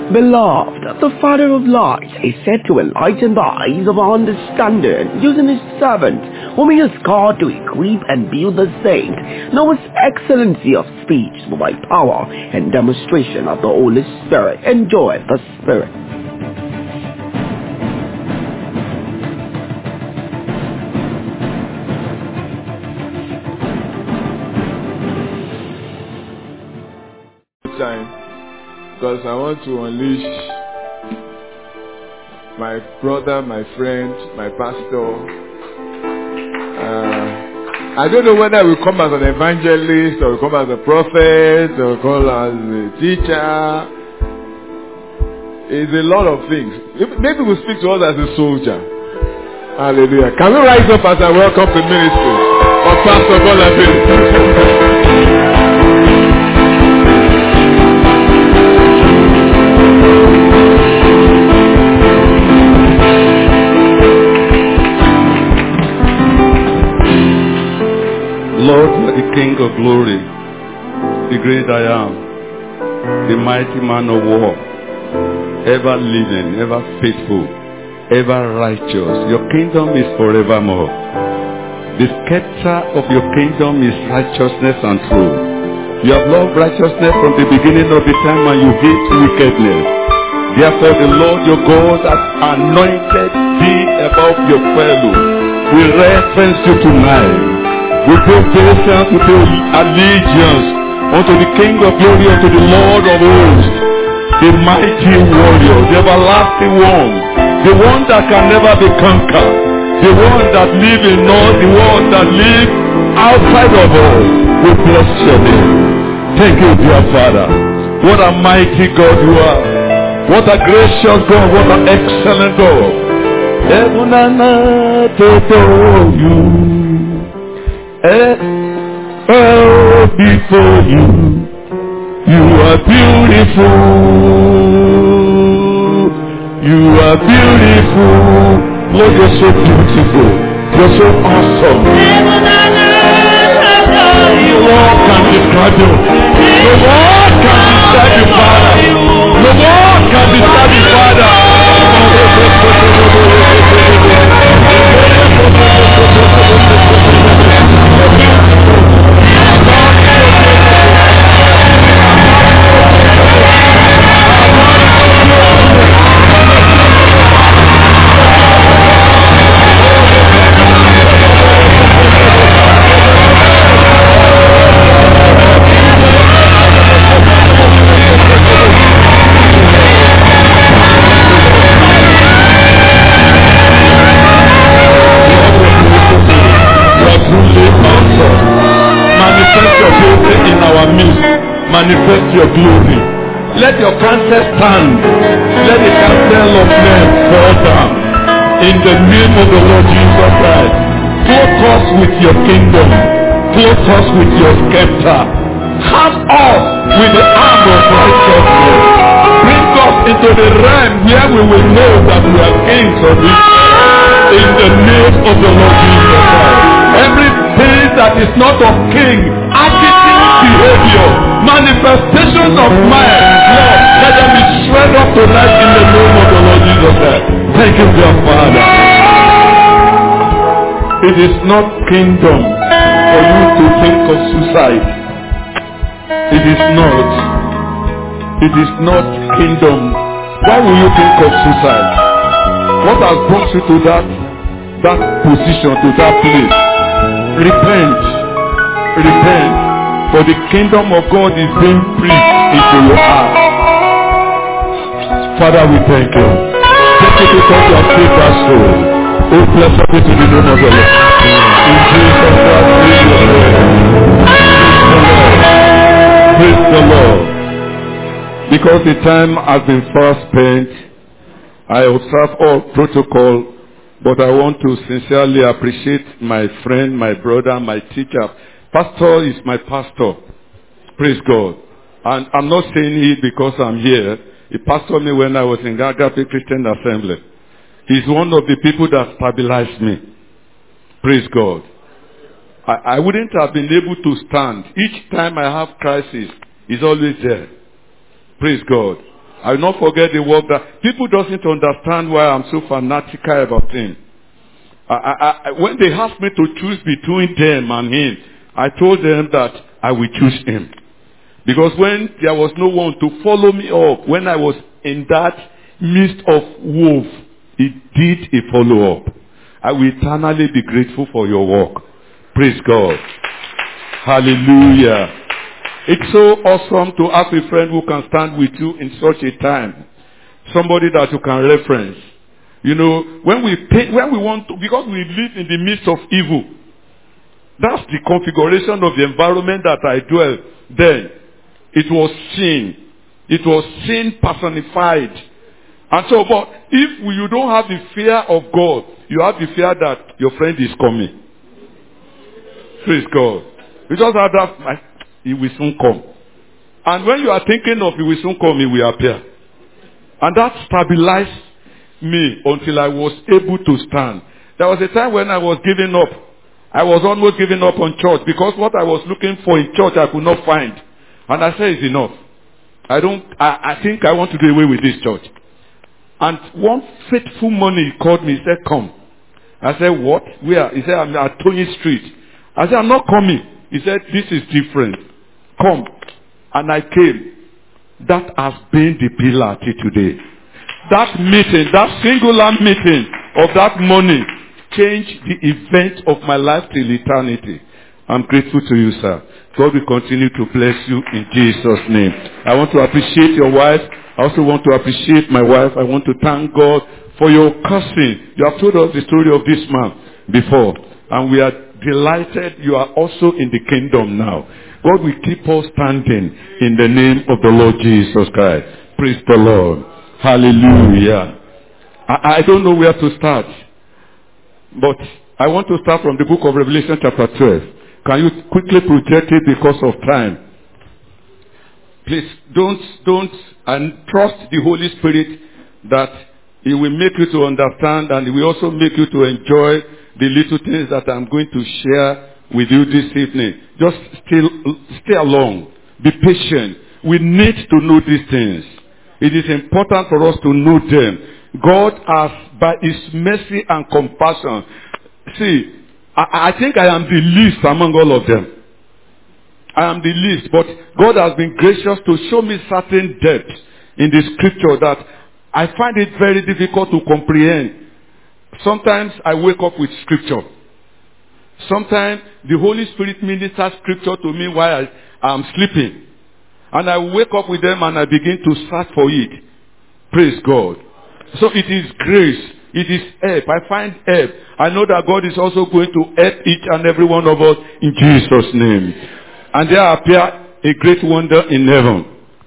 Beloved, the Father of lights is said to enlighten the eyes of our understanding, using his servant, whom he has called to equip and build the saint. Know his excellency of speech by power and demonstration of the Holy Spirit. Enjoy the Spirit. Time, because I want to unleash my brother, my friend, my pastor. I don't know whether we come as an evangelist or we come as a prophet or we come as a teacher. It's a lot of things. Maybe we speak to us as a soldier. Hallelujah. Can we rise up as I welcome the ministry of Pastor Bola? Lord, you are the King of glory, the great I am, the mighty man of war, ever living, ever faithful, ever righteous. Your kingdom is forevermore. The scepter of your kingdom is righteousness and truth. You have loved righteousness from the beginning of the time, and you hate wickedness. Therefore the Lord your God has anointed thee above your fellows. We reference you tonight. We pay patience, we pay allegiance unto the King of glory, unto the Lord of hosts, the mighty warrior, the everlasting one, the one that can never be conquered, the one that lives in us, the one that lives outside of us. We bless your name. Thank you, dear Father. What a mighty God you are. What a gracious God, what an excellent God. Heaven and earth adore you. Before you, you are beautiful. You are beautiful. Lord, you're so beautiful. You're so awesome. No one can describe you. No one can describe you, Father. No one can describe you, Father. Manifest your glory. Let your counsel stand. Let the counsel of men fall down. In the name of the Lord Jesus Christ. Clothe us with your kingdom. Clothe us with your scepter. Have us with the arm of righteousness. Bring us into the realm where we will know that we are kings of this. In the name of the Lord Jesus Christ. Everything that is not of king, attitude, behavior, manifestation of mind, Lord, let them be shred up tonight in the name of the Lord Jesus Christ. Thank you, dear Father. It is not kingdom for you to think of suicide. It is not. It is not kingdom. Why will you think of suicide? What has brought you to that position, to that place? Repent. Repent. For the kingdom of God is being preached into your heart. Father, we thank you. Thank you because you have saved our soul. Oh, blessed be to the name of the Lord. In Jesus' name, praise the Lord. Because the time has been far spent, I observe all protocol, but I want to sincerely appreciate my friend, my brother, my teacher. Pastor is my pastor. Praise God. And I'm not saying it because I'm here. He pastored me when I was in Agape Christian Assembly. He's one of the people that stabilized me. Praise God. I wouldn't have been able to stand. Each time I have crisis, he's always there. Praise God. I will not forget the work that people doesn't understand why I'm so fanatical about him. When they asked me to choose between them and him, I told them that I will choose him. Because when there was no one to follow me up, when I was in that midst of wolf, he did a follow-up. I will eternally be grateful for your work. Praise God. Hallelujah. It's so awesome to have a friend who can stand with you in such a time. Somebody that you can reference. You know, when we want to, because we live in the midst of evil. That's the configuration of the environment that I dwell. Then, it was sin. It was sin personified. And so, but if you don't have the fear of God, you have the fear that your friend is coming. Praise God. You just have that, he will soon come. And when you are thinking of he will soon come, he will appear. And that stabilized me until I was able to stand. There was a time when I was giving up. I was almost giving up on church because what I was looking for in church I could not find. And I said, it's enough. I think I want to do away with this church. And one faithful morning he called me, he said, come. I said, what? Where? He said, I'm at Tony Street. I said, I'm not coming. He said, this is different. Come. And I came. That has been the pillar till today. That meeting, that singular meeting of that morning changed the event of my life till eternity. I'm grateful to you, sir. God will continue to bless you in Jesus' name. I want to appreciate your wife. I also want to appreciate my wife. I want to thank God for your cousin. You have told us the story of this man before. And we are delighted you are also in the kingdom now. God will keep us standing in the name of the Lord Jesus Christ. Praise the Lord. Hallelujah. I don't know where to start. But I want to start from the book of Revelation chapter 12. Can you quickly project it because of time? Please don't and trust the Holy Spirit that He will make you to understand and He will also make you to enjoy the little things that I'm going to share with you this evening. Just stay along. Be patient. We need to know these things. It is important for us to know them. God has, by His mercy and compassion, see, I think I am the least among all of them. I am the least, but God has been gracious to show me certain depths in the scripture that I find it very difficult to comprehend. Sometimes I wake up with scripture. Sometimes the Holy Spirit ministers scripture to me while I am sleeping. And I wake up with them and I begin to search for it. Praise God. So it is grace. It is help. I find help. I know that God is also going to help each and every one of us in Jesus' name. And there appeared a great wonder in heaven.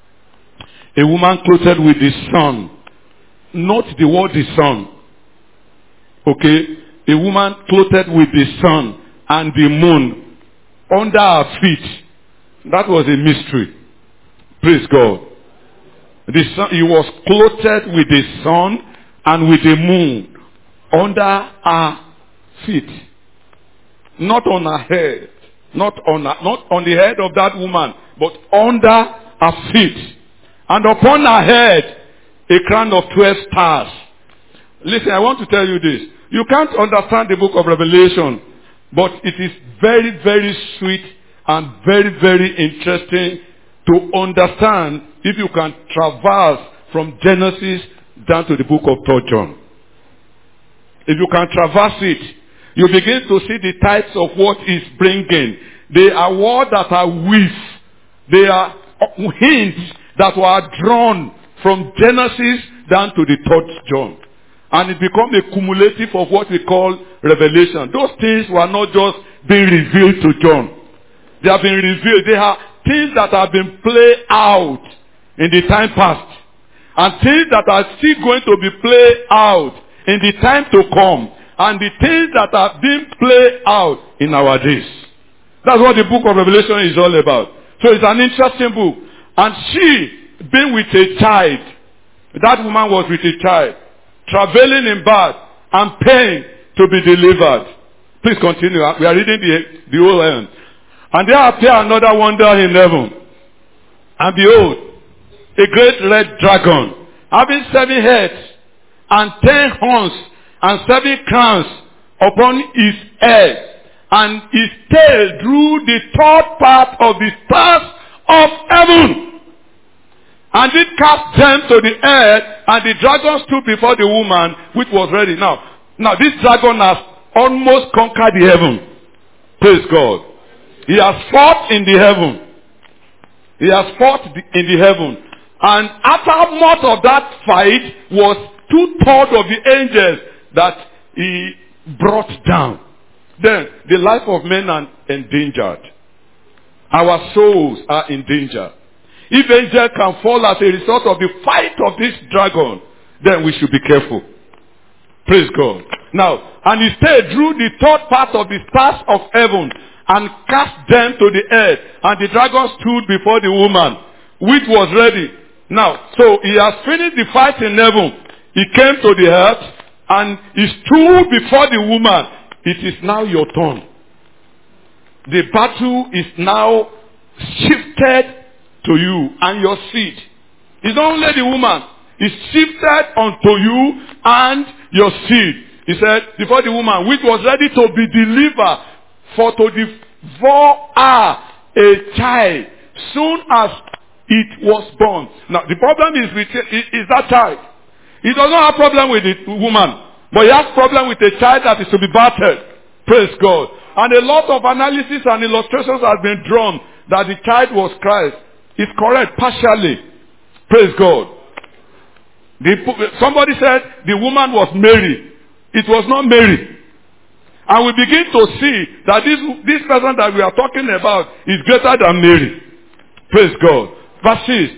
A woman clothed with the sun. Not the word the sun. Okay? A woman clothed with the sun and the moon under her feet. That was a mystery. Praise God. The sun, he was clothed with the sun and with the moon under her feet. Not on her head. Not on the head of that woman, but under her feet. And upon her head, a crown of 12 stars. Listen, I want to tell you this. You can't understand the book of Revelation, but it is very, very sweet and very, very interesting to understand if you can traverse from Genesis down to the book of 3 John. If you can traverse it, you begin to see the types of what is bringing. They are words that are with. They are hints that were drawn from Genesis down to the 3 John. And it becomes a cumulative of what we call revelation. Those things were not just being revealed to John. They have been revealed. They are things that have been played out in the time past. And things that are still going to be played out in the time to come. And the things that are being played out in our days. That's what the book of Revelation is all about. So it's an interesting book. And she, being with a child, that woman was with a child, traveling in birth and pain to be delivered. Please continue. We are reading the whole end. And there appeared another wonder in heaven. And behold, a great red dragon, having 7 heads and 10 horns and 7 crowns upon his head, and his tail drew the 3rd part of the stars of heaven, and did cast them to the earth, and the dragon stood before the woman which was ready. Now this dragon has almost conquered the heaven. Praise God. He has fought in the heaven. He has fought in the heaven. And after much of that fight was 2/3 of the angels that he brought down. Then the life of men are endangered. Our souls are in danger. If angel can fall as a result of the fight of this dragon, then we should be careful. Praise God. Now, and his tail drew the 3rd part of the stars of heaven and cast them to the earth. And the dragon stood before the woman, which was ready. Now, so he has finished the fight in heaven. He came to the earth and he stood before the woman. It is now your turn. The battle is now shifted to you and your seed. It's not only the woman. It's shifted unto you and your seed. He said, before the woman, which was ready to be delivered, for to devour a child, soon as it was born. Now, the problem is that child. He does not have problem with the woman, but he has problem with a child that is to be battered. Praise God. And a lot of analysis and illustrations have been drawn that the child was Christ. It's correct, partially. Praise God. Somebody said the woman was Mary. It was not Mary. And we begin to see that this person that we are talking about is greater than Mary. Praise God. Verse 6.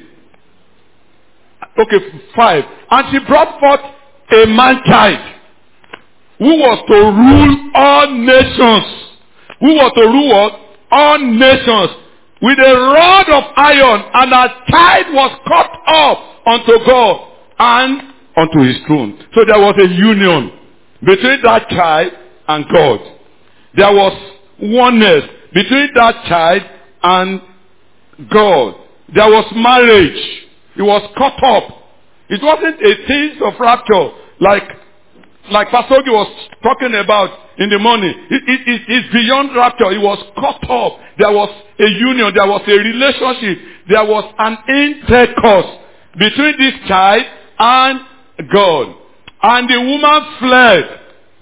Okay, 5. And she brought forth a man-child who was to rule all nations. Who was to rule what? All nations. With a rod of iron, and her child was cut off unto God and unto his throne. So there was a union between that child and God. There was oneness between that child and God. There was marriage. It was cut up. It wasn't a thing of rapture like Pastor Ogi was talking about in the morning. It's beyond rapture. It was cut up. There was a union. There was a relationship. There was an intercourse between this child and God. And the woman fled.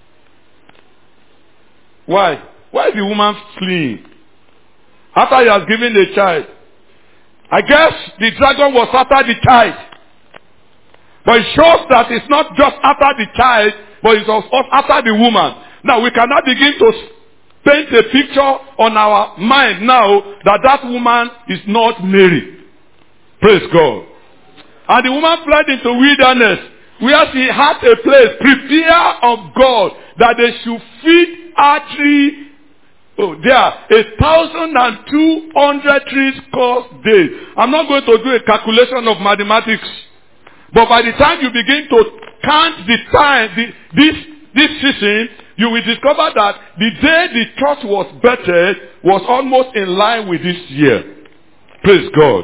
Why? Why is the woman fleeing? After he has given the child. I guess the dragon was after the child. But it shows that it's not just after the child, but it's also after the woman. Now we cannot begin to paint a picture on our mind now that woman is not Mary. Praise God. And the woman fled into wilderness, where she had a place prepared of God that they should feed her tree. Oh, there are 1,200 trees course days. I'm not going to do a calculation of mathematics. But by the time you begin to count the time, this season, you will discover that the day the church was birthed was almost in line with this year. Praise God.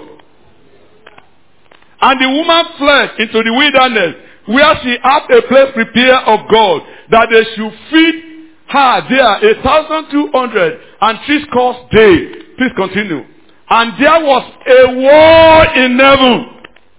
And the woman fled into the wilderness, where she had a place prepared of God, that they should feed her there 1,200 and 3 course days. Please continue. And there was a war in heaven.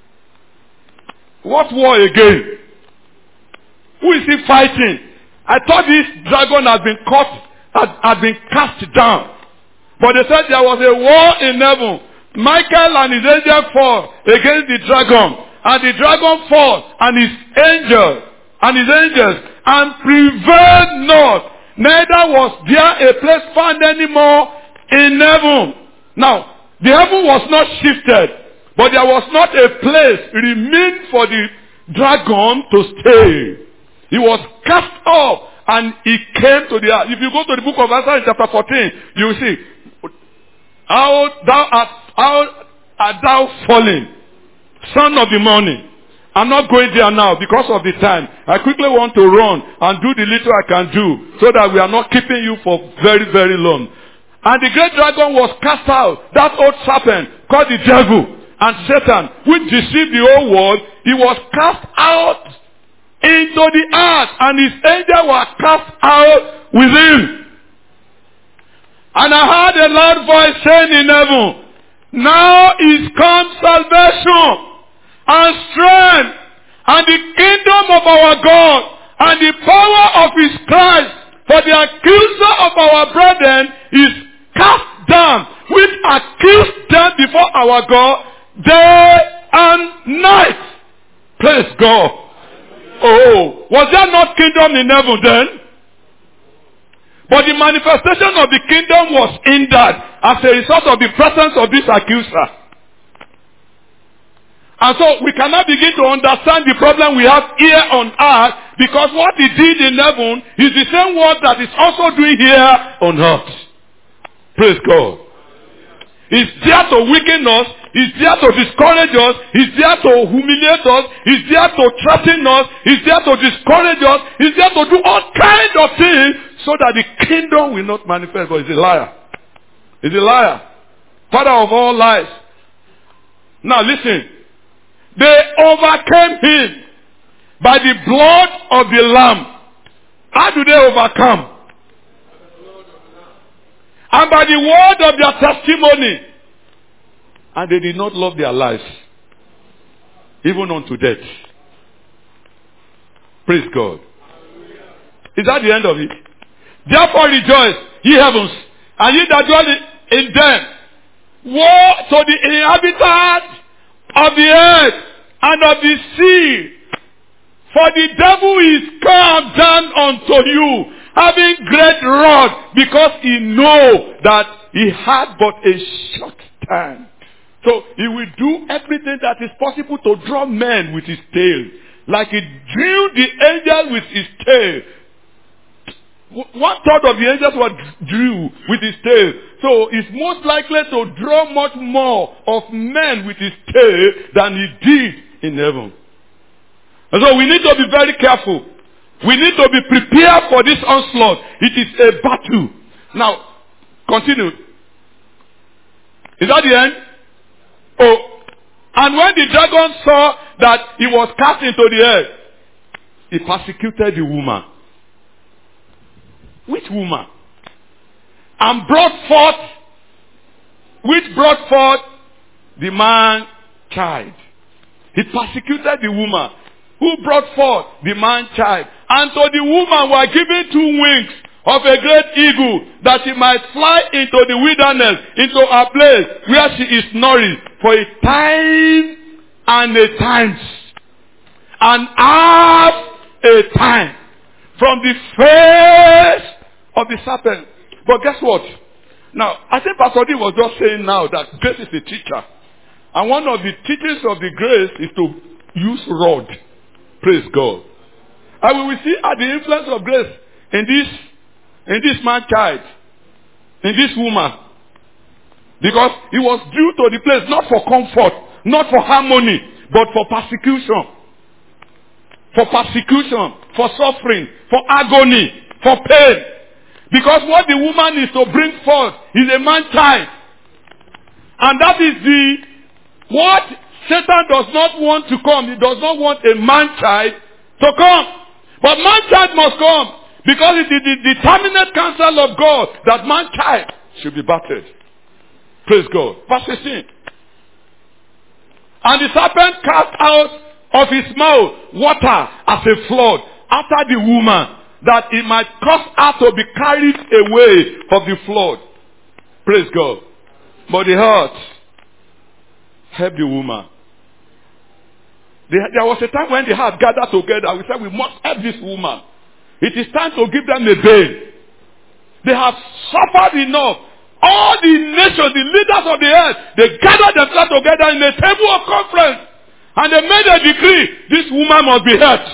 What war again? Who is he fighting? I thought this dragon had been cast down. But they said there was a war in heaven. Michael and his angel fought against the dragon. And the dragon fought and his angels and prevailed not. Neither was there a place found anymore in heaven. Now, the heaven was not shifted. But there was not a place remained for the dragon to stay. He was cast off and he came to the earth. If you go to the book of Isaiah in chapter 14, you will see, how art thou fallen, son of the morning. I'm not going there now because of the time. I quickly want to run and do the little I can do so that we are not keeping you for very, very long. And the great dragon was cast out, that old serpent called the devil and Satan, which deceived the whole world, he was cast out into the earth, and his angels were cast out with him. And I heard a loud voice saying in heaven, now is come salvation and strength and the kingdom of our God and the power of his Christ, for the accuser of our brethren is cast down, which accused them before our God day and night. Praise God. Oh, was there not kingdom in heaven then? But the manifestation of the kingdom was hindered as a result of the presence of this accuser. And so we cannot begin to understand the problem we have here on earth, because what he did in heaven is the same work that is also doing here on earth. Praise God. He's there to weaken us. He's there to discourage us. He's there to humiliate us. He's there to threaten us. He's there to discourage us. He's there to do all kinds of things so that the kingdom will not manifest. But he's a liar. He's a liar. Father of all lies. Now listen. They overcame him by the blood of the Lamb. How do they overcome? And by the word of their testimony. And they did not love their lives, even unto death. Praise God. Is that the end of it? Therefore rejoice, ye heavens, and ye that dwell in them. Woe to the inhabitants of the earth and of the sea, for the devil is come down unto you, having great wrath, because he know that he had but a short time. So he will do everything that is possible to draw men with his tail, like he drew the angel with his tail. 1/3 of the angels were drew with his tail. So he's most likely to draw much more of men with his tail than he did in heaven. And so we need to be very careful. We need to be prepared for this onslaught. It is a battle. Now, continue. Is that the end? Oh. And when the dragon saw that he was cast into the earth, he persecuted the woman. Which woman? And brought forth the man child. He persecuted the woman who brought forth the man child. And to the woman were given 2 wings of a great eagle, that she might fly into the wilderness, into a place where she is nourished for a time and a times, and half a time, from the face of the serpent. But guess what? Now, I think Pastor D was just saying now that grace is a teacher. And one of the teachings of the grace is to use rod. Praise God. And we will see the influence of grace in this man child, in this woman. Because he was due to the place not for comfort, not for harmony, but for persecution. For persecution, for suffering, for agony, for pain. Because what the woman is to bring forth is a man child. And that is what Satan does not want to come. He does not want a man child to come. But man child must come. Because it is the determinate counsel of God that man child should be battered. Praise God. Verse 16. And the serpent cast out of his mouth water as a flood after the woman, that it might cause her to be carried away of the flood. Praise God. But the heart helped the woman. There was a time when the heart gathered together. We said, we must help this woman. It is time to give them a bail. They have suffered enough. All the nations, the leaders of the earth, they gathered themselves together in a table of conference. And they made a decree. This woman must be helped.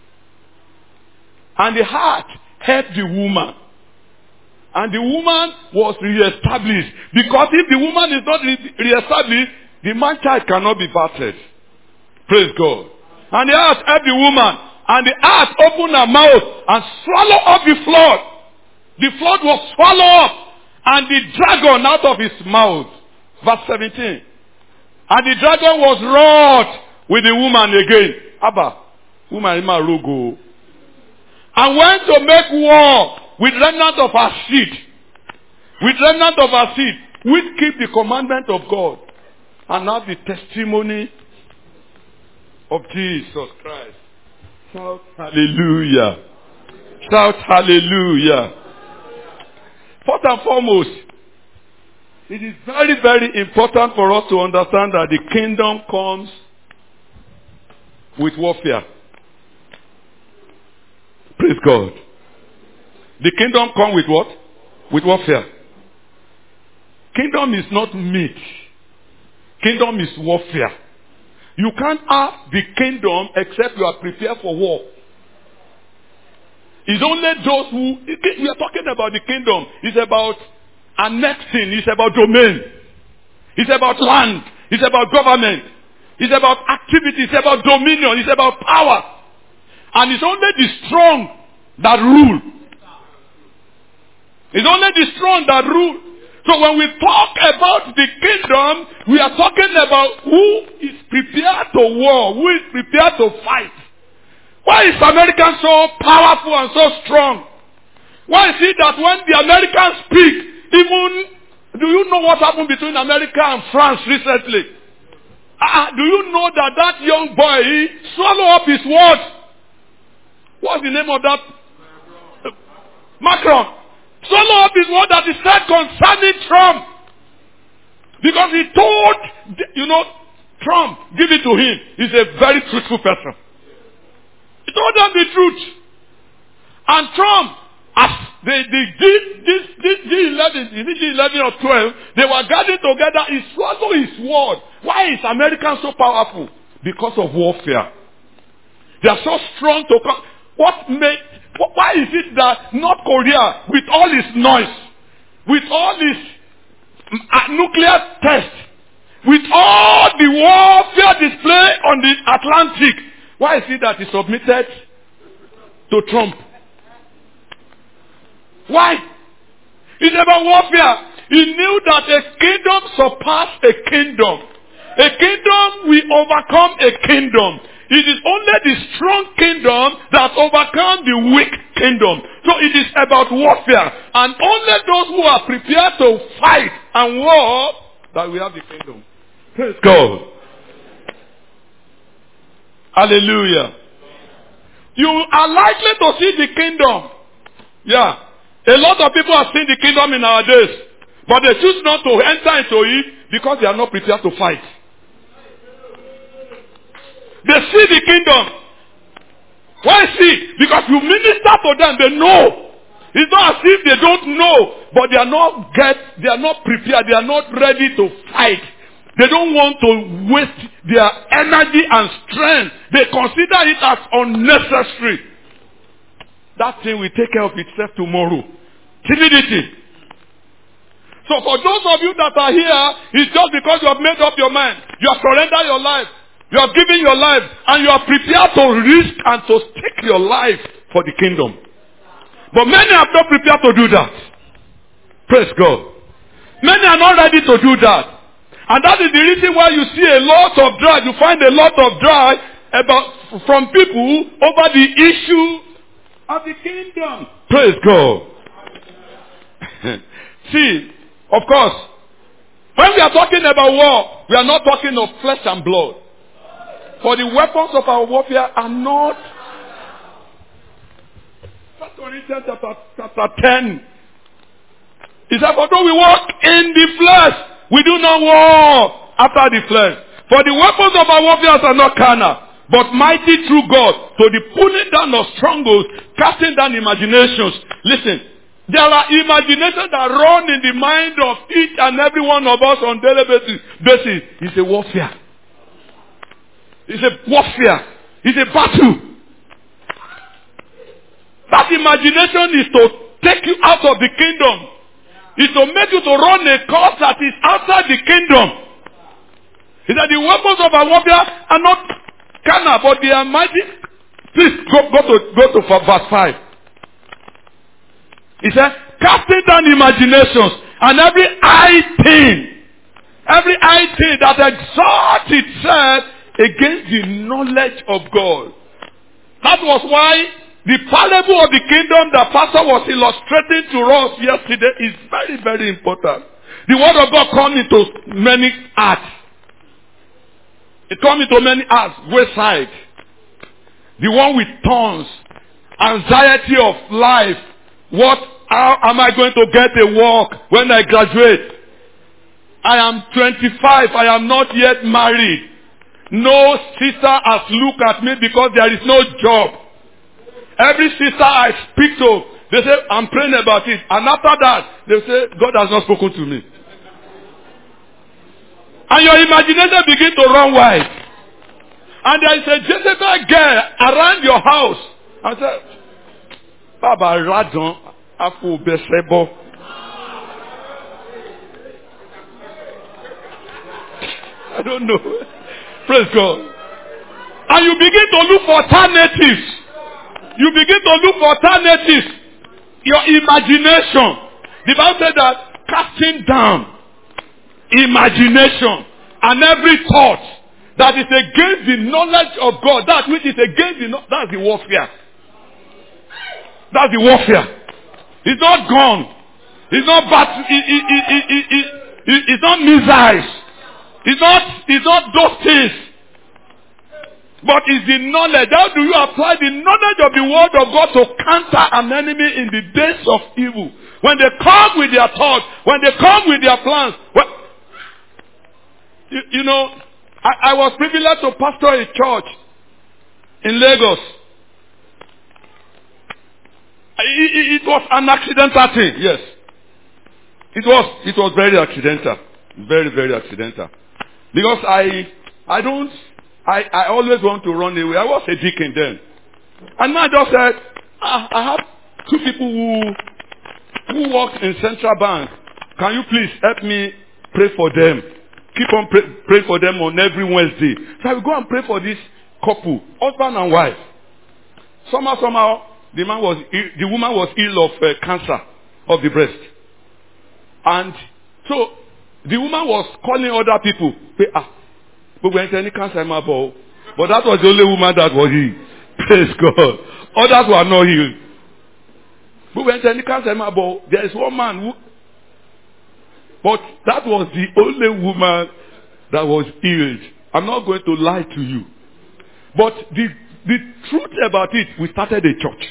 And the heart helped the woman. And the woman was reestablished. Because if the woman is not reestablished, the man child cannot be battered. Praise God. And the heart helped the woman. And the heart opened her mouth and swallowed up the flood. The flood was swallowed up. And the dragon out of his mouth. Verse 17. And the dragon was wroth with the woman again. Abba, woman in my rogo. And went to make war with remnant of her seed. With remnant of her seed. Which keep the commandment of God. And have the testimony of Jesus Christ. Shout hallelujah. Shout hallelujah. First and foremost, it is very, very important for us to understand that the kingdom comes with warfare. Praise God. The kingdom comes with what? With warfare. Kingdom is not meat. Kingdom is warfare. You can't have the kingdom except you are prepared for war. It's only those who, we are talking about the kingdom. It's about annexing. It's about domain. It's about land. It's about government. It's about activity. It's about dominion. It's about power. And it's only the strong that rule. It's only the strong that rule. So when we talk about the kingdom, we are talking about who is prepared to war, who is prepared to fight. Why is America so powerful and so strong? Why is it that when the Americans speak, even, do you know what happened between America and France recently? Do you know that that young boy, he swallowed up his words? What's the name of that? Macron. Swallowed up his word that he said concerning Trump. Because he told, Trump, give it to him. He's a very truthful person. He told them the truth. And Trump, as they did this G11 or 12, they were gathered together. He swallowed his word. Why is America so powerful? Because of warfare. They are so strong to come. Why is it that North Korea, with all its noise, with all its nuclear tests, with all the warfare display on the Atlantic, why is it that he submitted to Trump? Why? It's about warfare. He knew that a kingdom surpassed a kingdom. A kingdom will overcome a kingdom. It is only the strong kingdom that overcomes the weak kingdom. So it is about warfare. And only those who are prepared to fight and war that we have the kingdom. Praise God. Hallelujah. You are likely to see the kingdom. Yeah. A lot of people have seen the kingdom in our days. But they choose not to enter into it because they are not prepared to fight. They see the kingdom. Why see? Because you minister to them, they know. It's not as if they don't know, but they are not prepared, they are not ready to fight. They don't want to waste their energy and strength. They consider it as unnecessary. That thing will take care of itself tomorrow. Timidity. So for those of you that are here, it's just because you have made up your mind. You have surrendered your life. You have given your life and you are prepared to risk and to stake your life for the kingdom. But many are not prepared to do that. Praise God. Many are not ready to do that. And that is the reason why you see a lot of drag. You find a lot of drag from people over the issue of the kingdom. Praise God. See, of course, when we are talking about war, we are not talking of flesh and blood. For the weapons of our warfare are not. 1 Corinthians chapter 10. He said, for though we walk in the flesh, we do not war after the flesh. For the weapons of our warfare are not carnal, but mighty through God, to the pulling down of strongholds, casting down imaginations. Listen, there are imaginations that run in the mind of each and every one of us on daily basis. It's a warfare. It's a warfare. It's a battle. That imagination is to take you out of the kingdom. It's to make you to run a course that is outside the kingdom. He said the weapons of our warfare are not carnal, but they are mighty. Please go to verse 5. He said, casting down imaginations and every high high thing that exalts itself against the knowledge of God. That was why the parable of the kingdom that Pastor was illustrating to us yesterday is very, very important. The word of God comes into many hearts. It comes into many hearts. Wayside. The one with thorns. Anxiety of life. How am I going to get a work when I graduate? I am 25. I am not yet married. No sister has looked at me because there is no job. Every sister I speak to, they say, I'm praying about it. And after that, they say, God has not spoken to me. And your imagination begins to run wide. And there is a Jezebel girl around your house. I said, Baba Radon, Afu Besebo. I don't know. Praise God. And you begin to look for alternatives. You begin to look for alternatives. Your imagination. The Bible said that casting down imagination and every thought that is against the knowledge of God, that which is against that's the warfare. That's the warfare. It's not gone. It's not it's not missiles. It's not those things. But it's the knowledge. How do you apply the knowledge of the word of God to counter an enemy in the days of evil? When they come with their thoughts, when they come with their plans. You know, I was privileged to pastor a church in Lagos. It was an accidental thing, yes. It was very accidental. Very, very accidental. Because I always want to run away. I was a deacon then. And I just said, I have two people who work in Central Bank. Can you please help me pray for them? Keep on pray for them on every Wednesday. So I will go and pray for this couple, husband and wife. Somehow, the woman was ill of cancer of the breast. And so, the woman was calling other people. But when any cancer, but that was the only woman that was healed. Praise God. Others were not healed. But when any cancer, there is one man who. But that was the only woman that was healed. I'm not going to lie to you. But the truth about it, we started a church.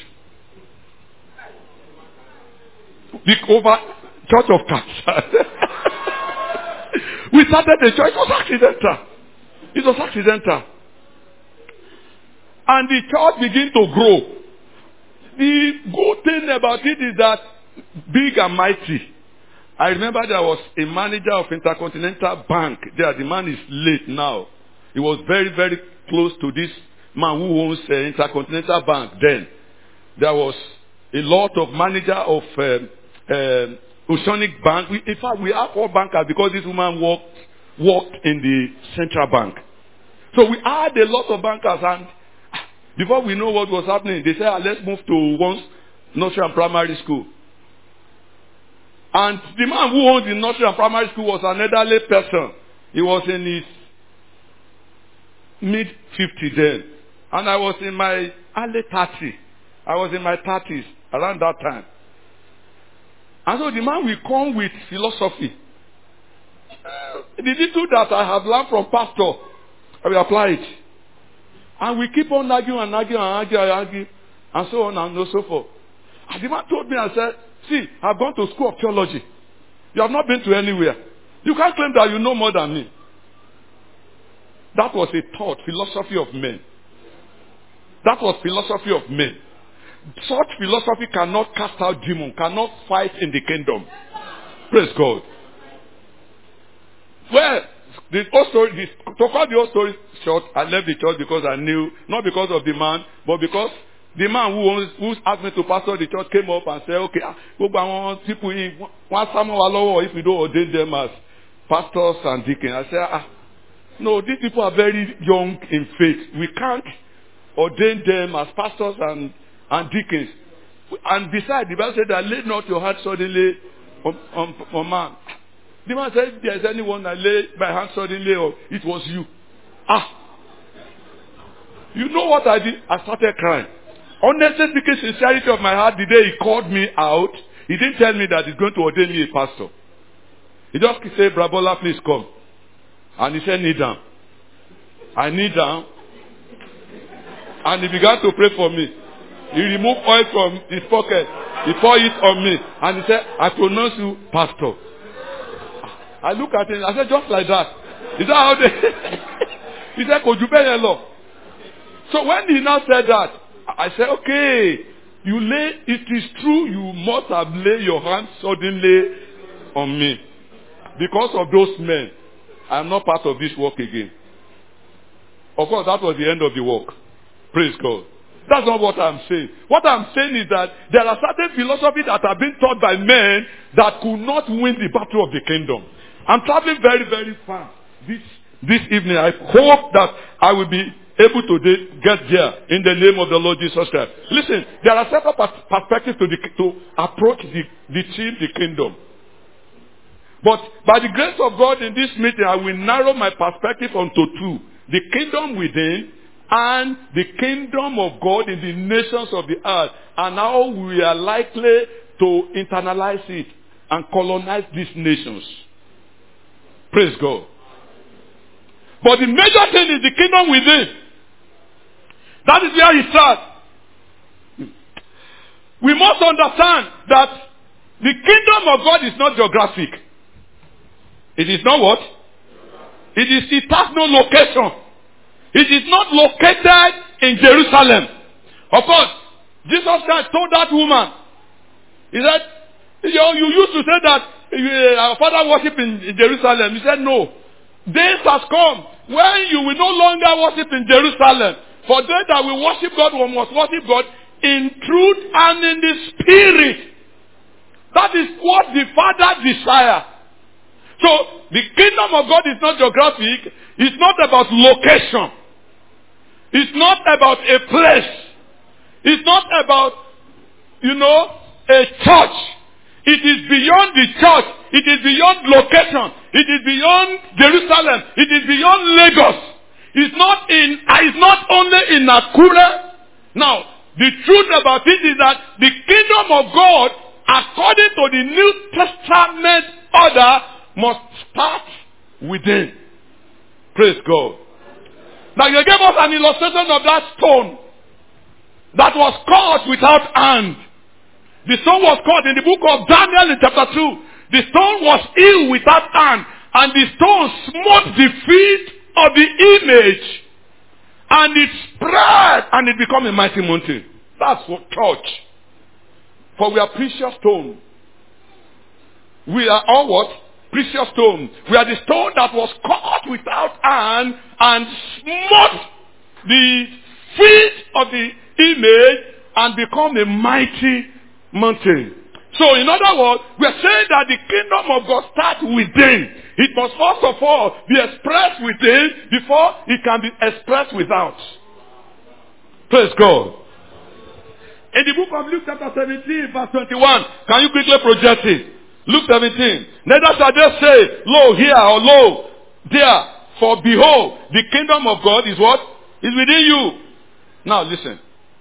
Church of Cats. We started a church. It was accidental. It was accidental. And the church began to grow. The good thing about it is that big and mighty. I remember there was a manager of Intercontinental Bank there. The man is late now. He was very, very close to this man who owns Intercontinental Bank then. There was a lot of manager of Oceanic Bank. In fact, we have 4 bankers because this woman worked in the Central Bank. So we had a lot of bankers, and before we know what was happening, they said, let's move to one's nursery and primary school. And the man who owned the nursery and primary school was an elderly person. He was in his mid-50s then. And I was in my early 30s. I was in my 30s around that time. And so the man will come with philosophy. The little that I have learned from pastor, I will apply it. And we keep on arguing, and so on and so forth. And the man told me, I said, see, I've gone to school of theology. You have not been to anywhere. You can't claim that you know more than me. That was a thought, philosophy of men. That was philosophy of men. Such philosophy cannot cast out demons, cannot fight in the kingdom. Praise God. Well, the whole story, to cut the whole story short, I left the church because I knew, not because of the man, but because the man who asked me to pastor the church came up and said, okay, people if we don't ordain them as pastors and deacons. I said, no, these people are very young in faith. We can't ordain them as pastors and deacons. And besides, the Bible said that lay not your heart suddenly on man. The man said, there's anyone I lay my hand suddenly on. It was you. You know what I did? I started crying. Honestly speaking, sincerity of my heart, the day he called me out, he didn't tell me that he's going to ordain me a pastor. He just said, Brabola, please come. And he said, kneel down. I kneel down. And he began to pray for me. He removed oil from his pocket. He poured it on me. And he said, I pronounce you pastor. I look at him. I said, just like that. Is that how they... He said, could you pay a law? So when he now said that, I said, okay, it is true you must have laid your hand suddenly on me. Because of those men, I am not part of this work again. Of course, that was the end of the work. Praise God. That's not what I'm saying. What I'm saying is that there are certain philosophies that have been taught by men that could not win the battle of the kingdom. I'm traveling very, very fast this evening. I hope that I will be able to get there in the name of the Lord Jesus Christ. Listen, there are several perspectives to approach the kingdom. But by the grace of God in this meeting, I will narrow my perspective onto two. The kingdom within and the kingdom of God in the nations of the earth. And how we are likely to internalize it and colonize these nations. Praise God. But the major thing is the kingdom within. That is where he starts. We must understand that the kingdom of God is not geographic. It is not what? It has no location. It is not located in Jerusalem. Of course, Jesus Christ told that woman, he said, you used to say that our father worship in Jerusalem. He said, no. Days has come when you will no longer worship in Jerusalem. For they that will worship God, we must worship God in truth and in the spirit. That is what the Father desires. So, the kingdom of God is not geographic. It's not about location. It's not about a place. It's not about, a church. It is beyond the church. It is beyond location. It is beyond Jerusalem. It is beyond Lagos. It's not only in Nakura. Now, the truth about it is that the kingdom of God, according to the New Testament order, must start within. Praise God. Now, you gave us an illustration of that stone that was cut without hand. The stone was cut in the book of Daniel in chapter 2. The stone was healed without hand, and the stone smote the feet of the image, and it spread, and it became a mighty mountain. That's what church. For we are precious stone. We are all what? Precious stone. We are the stone that was cut without hand and smote the feet of the image and become a mighty mountain. So in other words, we are saying that the kingdom of God starts within. It must first of all be expressed within before it can be expressed without. Praise God. In the book of Luke chapter 17 verse 21, can you quickly project it? Luke 17. Neither shall they say, lo here or lo there. For behold, the kingdom of God is what? Is within you. Now listen.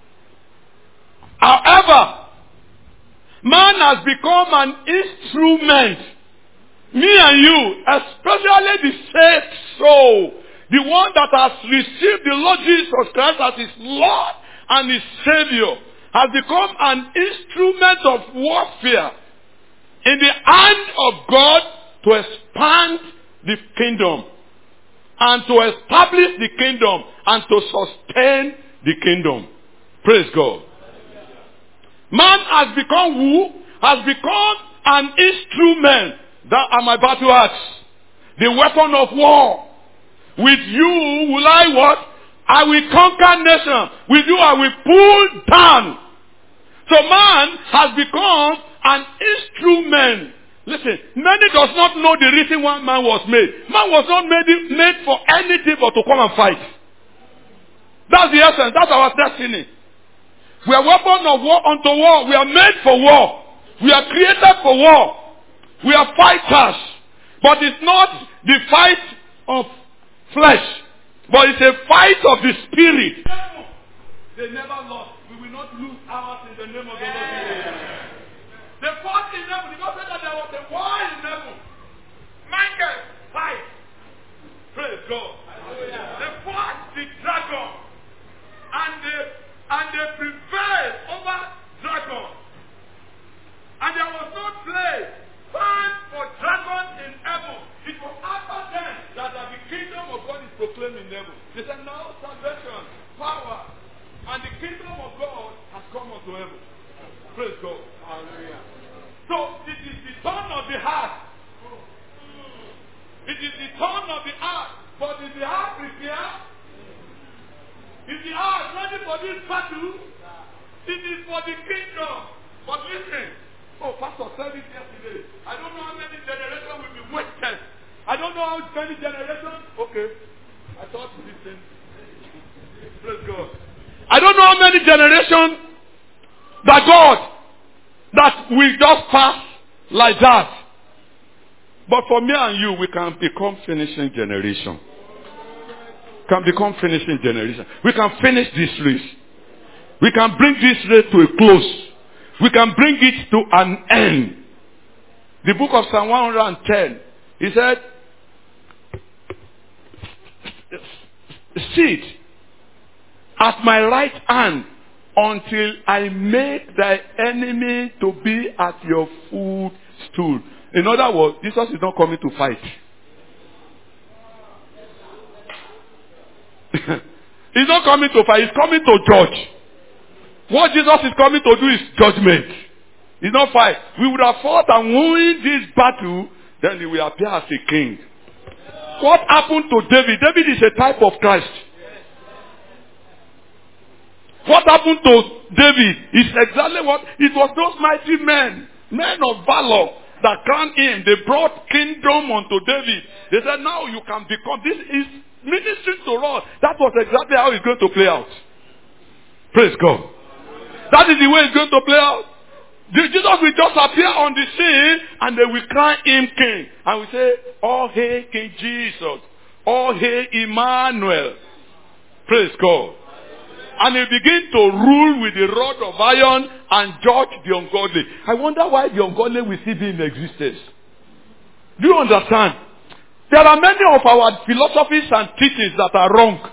However, man has become an instrument. Me and you, especially the saved soul, the one that has received the Lord Jesus Christ as his Lord and his Savior, has become an instrument of warfare in the hand of God to expand the kingdom and to establish the kingdom and to sustain the kingdom. Praise God. Man has become who? Has become an instrument. That are my battle axe. The weapon of war. With you will I what? I will conquer nations. With you I will pull down. So man has become an instrument. Listen, many does not know the reason why man was made. Man was not made for anything but to come and fight. That's the essence. That's our destiny. We are weapons of war unto war. We are made for war. We are created for war. We are fighters. But it's not the fight of flesh, but it's a fight of the spirit. They never lost. We will not lose ours in the name of the Lord Jesus. They fought in heaven. The Bible said that there was a war in heaven. Michael fight. Praise God. They fought the dragon. And they prevailed over dragon. And there was no place found for dragon in heaven. It was after them that the kingdom of God is proclaimed in heaven. They said, now salvation, power, and the kingdom of God has come unto heaven. Praise God. Hallelujah. So it is the turn of the heart. It is the turn of the heart. But is the heart prepared? Is the heart ready for this battle? It is for the kingdom. But listen. Oh, Pastor said it yesterday. I don't know how many generations will be wasted. I don't know how many generations. Okay. I thought listen. Praise God. I don't know how many generations that will just pass like that. But for me and you, we can become finishing generation. Can become finishing generation. We can finish this race. We can bring this race to a close. We can bring it to an end. The book of Psalm 110, he said, sit at my right hand until I make thy enemy to be at your footstool. In other words, Jesus is not coming to fight. He's not coming to fight. He's coming to judge. What Jesus is coming to do is judgment. He's not fight. We would have fought and won this battle, then he will appear as a king. What happened to David? David is a type of Christ. What happened to David is exactly what it was. Those mighty men of valor that crowned him. They brought kingdom unto David. They said, now you can become. This is ministry to us. That was exactly how it's going to play out. Praise God. That is the way it's going to play out. Jesus will just appear on the scene and they will crown him king. And we say, oh hey King Jesus. Oh hey Emmanuel. Praise God. And he begin to rule with the rod of iron and judge the ungodly. I wonder why the ungodly will still be in existence. Do you understand? There are many of our philosophies and teachings that are wrong.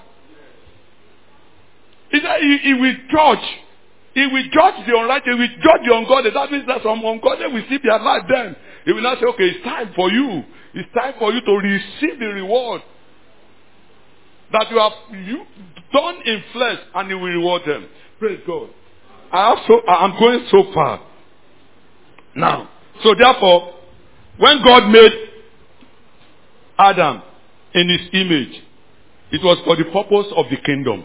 He will judge. He will judge the unrighteous. He will judge the ungodly. That means that some ungodly will still be alive then. He will not say, okay, it's time for you. It's time for you to receive the reward that you have done in flesh, and he will reward them. Praise God. I'm going so far. Now, so therefore, when God made Adam in his image, it was for the purpose of the kingdom.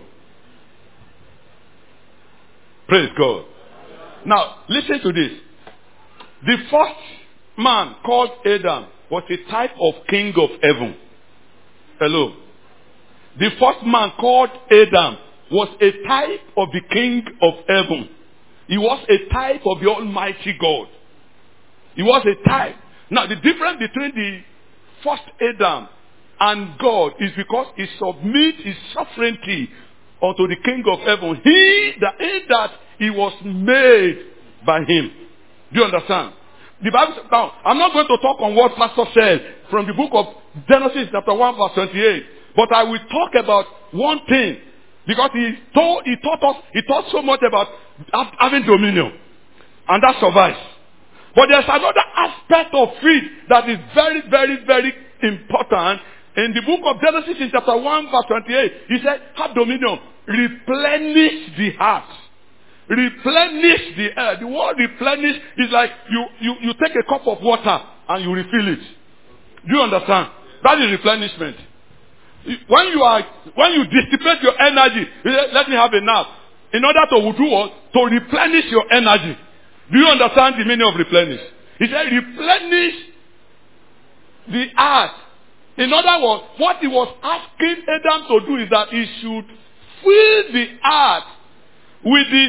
Praise God. Now, listen to this. The first man called Adam was a type of king of heaven. Hello. The first man called Adam was a type of the king of heaven. He was a type of the Almighty God. He was a type. Now, the difference between the first Adam and God is because he submits his sovereignty unto the King of heaven. In that he was made by him. Do you understand? The Bible says, now, I'm not going to talk on what Pastor said from the book of Genesis chapter 1 verse 28. But I will talk about one thing. Because he taught so much about having dominion. And that survives. But there's another aspect of faith that is very, very, very important. In the book of Genesis in chapter 1 verse 28, he said, have dominion. Replenish the heart. Replenish the air. The word replenish is like you take a cup of water and you refill it. Do you understand? That is replenishment. When you dissipate your energy, let me have a nap. In order to do what? To replenish your energy. Do you understand the meaning of replenish? He said replenish the earth. In other words, what he was asking Adam to do is that he should fill the earth with the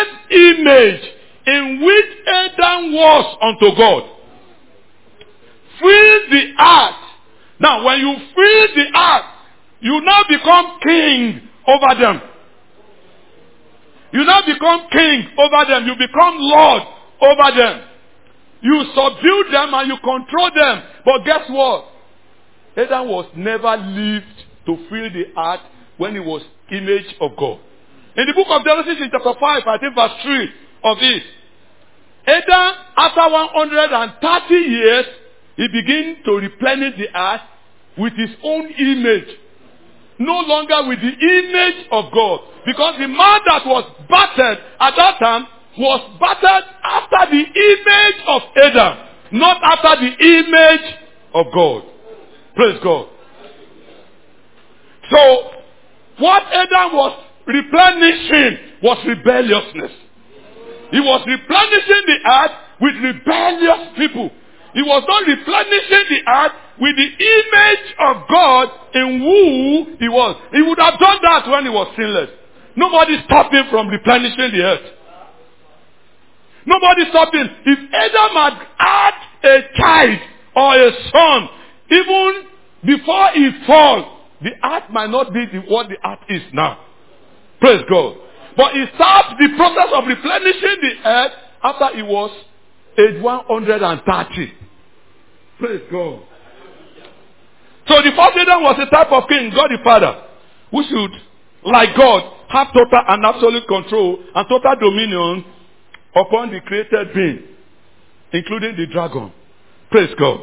same image in which Adam was unto God. fill the earth. Now, when you fill the earth, you now become king over them. You now become king over them. You become Lord over them. You subdue them and you control them. But guess what? Adam was never lived to fill the earth when he was image of God. In the book of Genesis in chapter 5, I think verse 3 of it, Adam, after 130 years, he began to replenish the earth with his own image. No longer with the image of God. Because the man that was battered at that time was battered after the image of Adam, not after the image of God. Praise God. So, what Adam was replenishing was rebelliousness. He was replenishing the earth with rebellious people. He was not replenishing the earth with the image of God in who he was. He would have done that when he was sinless. Nobody stopped him from replenishing the earth. Nobody stopped him. If Adam had a child or a son, even before he falls, the earth might not be what the earth is now. Praise God. But he started the process of replenishing the earth after he was age 130. Praise God. So the first Adam was a type of king, God the Father, who should, like God, have total and absolute control and total dominion upon the created being, including the dragon. Praise God.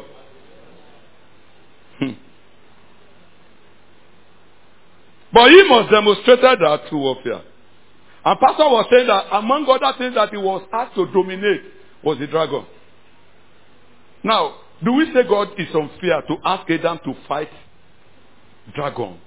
But he must demonstrate that through warfare. And Pastor was saying that among other things that he was asked to dominate was the dragon. Now, do we say God is unfair to ask Adam to fight dragon?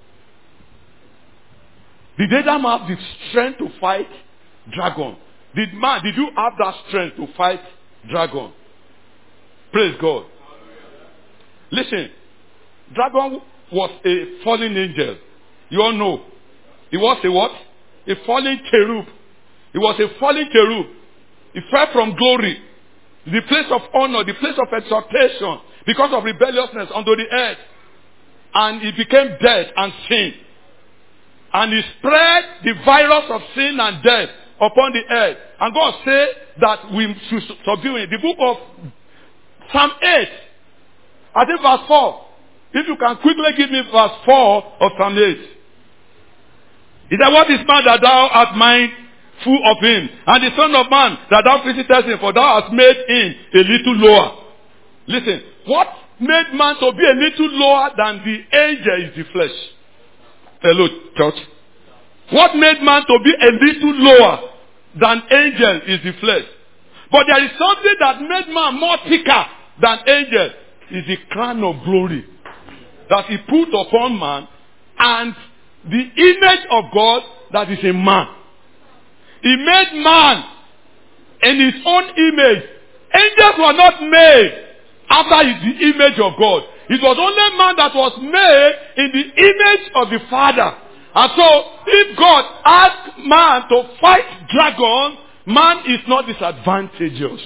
Did Adam have the strength to fight dragon? Did you have that strength to fight dragon? Praise God. Listen, dragon was a fallen angel. You all know. He was a what? A fallen cherub. He was a fallen cherub. He fell from glory. The place of honor, the place of exaltation, because of rebelliousness unto the earth. And he became death and sin. And he spread the virus of sin and death upon the earth. And God said that we should subdue it. The book of Psalm 8, I think verse 4. If you can quickly give me verse 4 of Psalm 8. He said, what is man that thou art mindful of him? And the son of man that thou visitest him, for thou hast made him a little lower. Listen, what made man to be a little lower than the angel is the flesh. Hello, church. What made man to be a little lower than angel is the flesh. But there is something that made man more thicker than angel, is the crown of glory that he put upon man, and the image of God that is in man. He made man in his own image. Angels were not made after the image of God. It was only man that was made in the image of the Father. And so, if God asked man to fight dragon, man is not disadvantageous.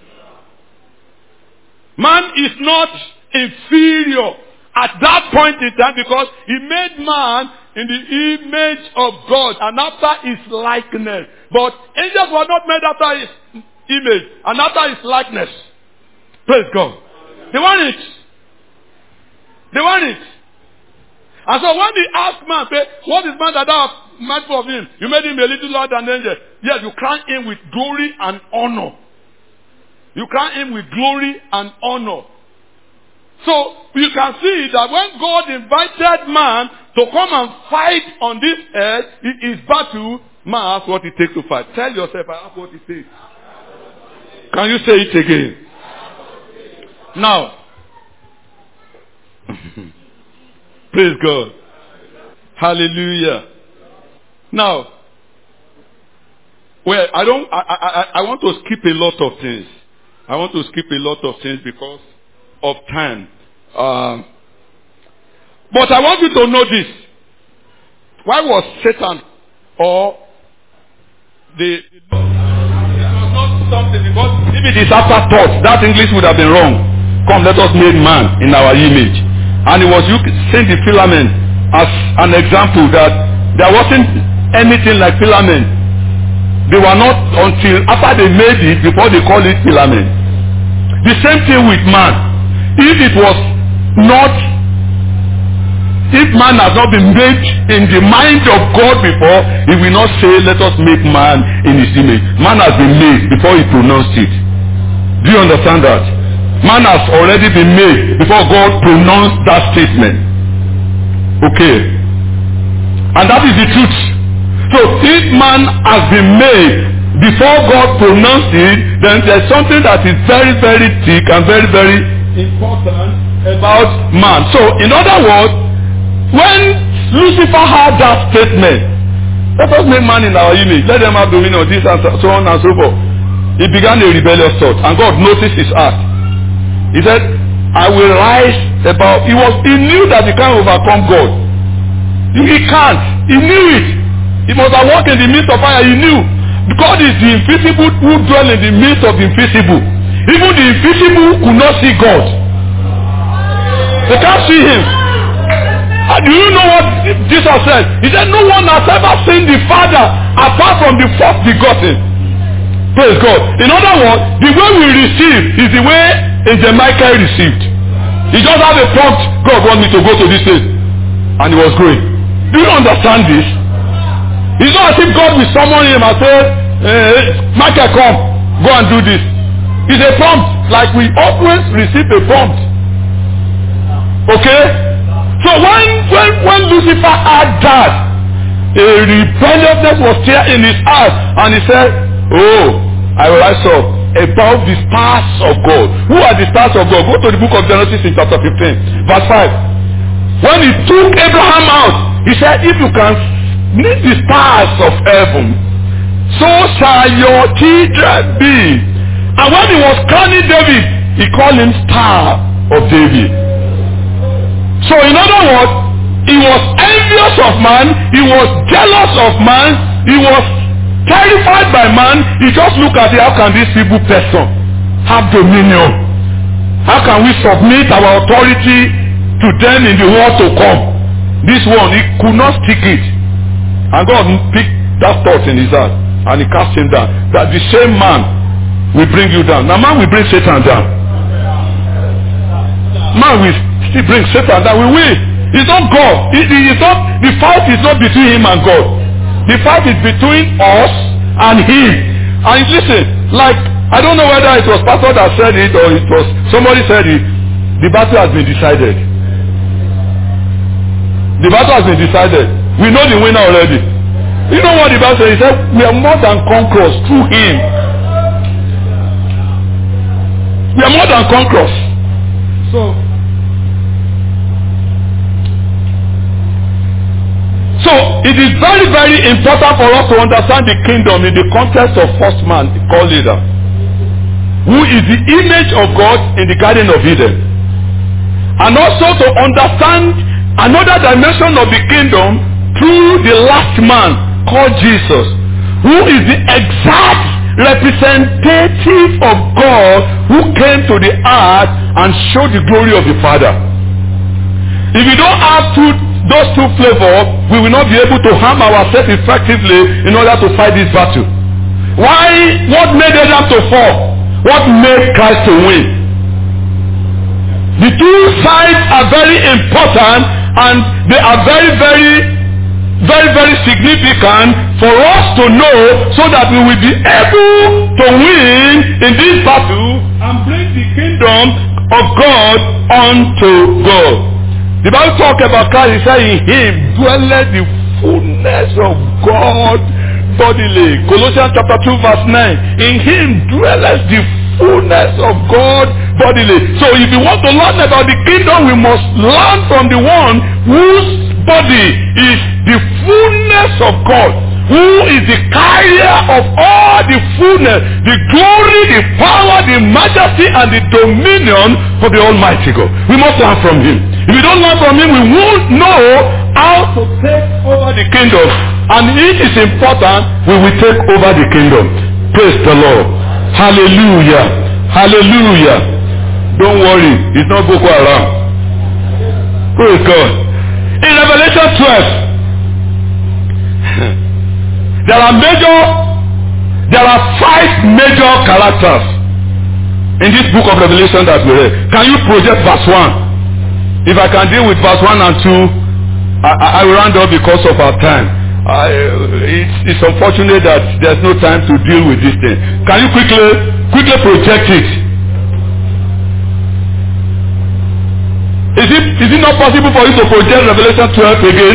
Man is not inferior at that point in time, because he made man in the image of God and after his likeness. But angels were not made after his image and after his likeness. Praise God. They want it. They want it. And so when they ask man, say, what is man that thou art mindful of him? You made him a little lower than angel. Yes, you crown him with glory and honor. You crown him with glory and honor. So you can see that when God invited man to come and fight on this earth, his battle, man has what it takes to fight. Tell yourself, I have what it takes. Can you say it again? Now, praise God. Hallelujah. Now, well, I want to skip a lot of things. I want to skip a lot of things because of time. But I want you to know this. Why was Satan or it was not something, because if it is afterthought, that English would have been wrong. come, let us make man in our image. And he was using the filament as an example that there wasn't anything like filament. They were not until after they made it before they call it filament. The same thing with man. If man has not been made in the mind of God before, he will not say, let us make man in his image. Man has been made before he pronounced it. Do you understand that? Man has already been made before God pronounced that statement. Okay. And that is the truth. So if man has been made before God pronounced it, then there's something that is very, very thick and very, very important about man. So in other words, when Lucifer had that statement, let us make man in our image, let them have dominion, this and so on and so forth, he began a rebellious thought, and God noticed his heart. He said, I will rise above. He knew that he can't overcome God. He can't. He knew it. He must have walked in the midst of fire. He knew. God is the invisible who dwell in the midst of the invisible. Even the invisible could not see God. They can't see him. Do you know what Jesus said? He said, no one has ever seen the Father apart from the first begotten. Praise God. In other words, the way we receive is the way Angel Michael received. He just had a prompt. God wants me to go to this place. And he was going. Do you understand this? It's not as if God will summon him and say, Michael, come. Go and do this. It's a prompt. Like we always receive a prompt. Okay? So when Lucifer had that, a rebelliousness was there in his heart, and he said, oh, I will rise up above the stars of God. Who are the stars of God? Go to the book of Genesis in chapter 15, verse 5. When he took Abraham out, he said, if you can meet the stars of heaven, so shall your children be. And when he was crowning David, he called him Star of David. So in other words, he was envious of man, he was jealous of man, he was terrified by man. He just looked at it, how can this feeble person have dominion? How can we submit our authority to them in the world to come? This one, he could not stick it. And God picked that thought in his heart and he cast him down. That the same man will bring you down. Now man will bring Satan down. Man will still bring Satan down. We will. It's not God. The fight is not between him and God. The fight is between us and him. And listen, like, I don't know whether it was pastor that said it or it was somebody said it. The battle has been decided. The battle has been decided. We know the winner already. You know what the Bible said? He said, we are more than conquerors through him. We are more than conquerors. So it is very, very important for us to understand the kingdom in the context of first man called Adam, who is the image of God in the Garden of Eden. And also to understand another dimension of the kingdom through the last man called Jesus, who is the exact representative of God who came to the earth and showed the glory of the Father. If you don't have those two flavors, we will not be able to harm ourselves effectively in order to fight this battle. Why? What made Adam to fall? What made Christ to win? The two sides are very important and they are very, very, very, very significant for us to know so that we will be able to win in this battle and bring the kingdom of God unto God. The Bible talks about Christ. He said, in him dwelleth the fullness of God bodily. Colossians chapter 2 verse 9. In him dwelleth the fullness of God bodily. So if you want to learn about the kingdom, we must learn from the one whose body is the fullness of God, who is the carrier of all the fullness, the glory, the power, the majesty, and the dominion of the Almighty God. We must learn from him. If we don't learn from him, we won't know how to take over the kingdom. And it is important we will take over the kingdom. Praise the Lord. Hallelujah. Hallelujah. Don't worry, it's not Boko Haram. Praise God. In Revelation 12, there are 5 major characters in this book of Revelation that we read. Can you project verse 1? If I can deal with verse 1 and 2, I will round up because of our time. It's unfortunate that there's no time to deal with this thing. Can you quickly project it? Is it not possible for you to project Revelation 12 again?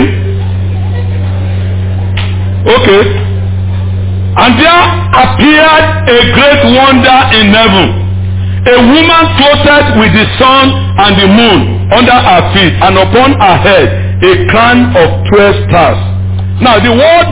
Okay. And there appeared a great wonder in heaven. A woman clothed with the sun and the moon under her feet, and upon her head a crown of 12 stars. Now the word